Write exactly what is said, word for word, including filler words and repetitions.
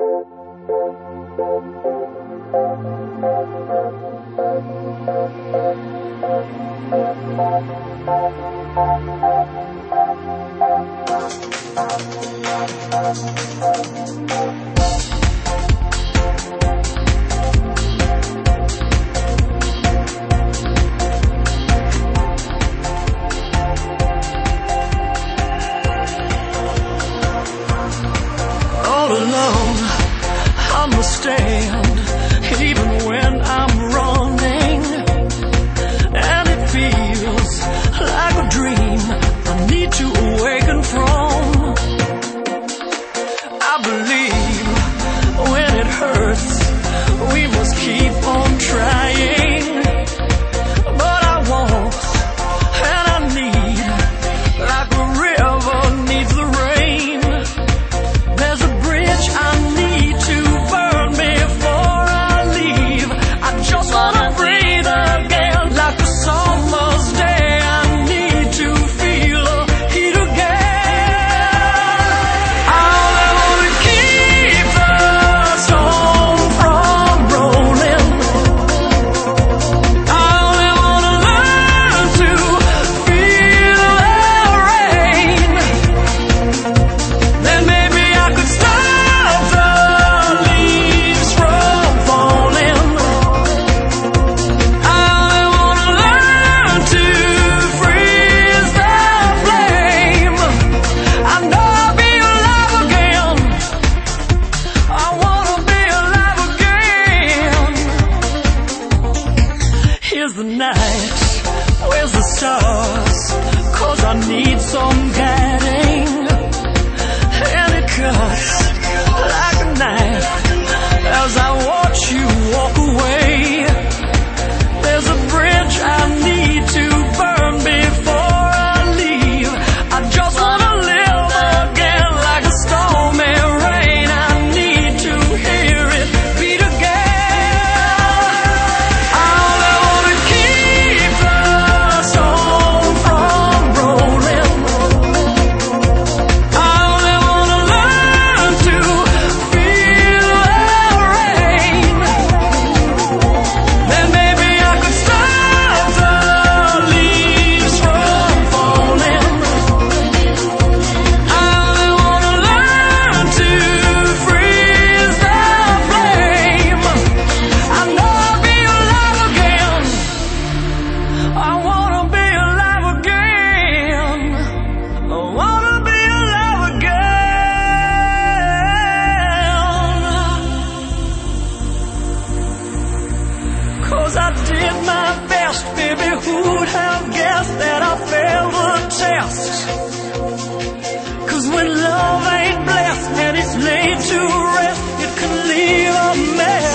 All alone, I must stand, even when I'm running, and it feels like a dream I need to awaken from. I believe when it hurts, we must keep on trying, but I want and I need, like a river needs the rain. There's a bridge I need to burn before I leave. I just wanna breathe again, like a summer's day. I need to feel the heat again. I only wanna keep the storm from rolling. I only wanna learn to feel the rain. Then maybe I could stop the leaves from falling. I only wanna learn to freeze the flame. I know I'll be alive again. I wanna be alive again. Here's the night, where's the stars? 'Cause I need some guiding, and it cuts like a knife as I watch you walk away. There's a bridge I need to burn before I leave. I just wanna live again, like a stormy rain. I need to hear it beat again. I only wanna keep the storm from rolling. I only wanna learn to feel the rain. Then maybe I could stop the leaves from falling. I only wanna learn to freeze the flame. I know I'll be alive again. I wanna be alive again. I wanna be alive again. 'Cause I did my best, baby, who'd have guessed that I failed the test? 'Cause when love ain't blessed and it's laid to rest, it can leave a mess.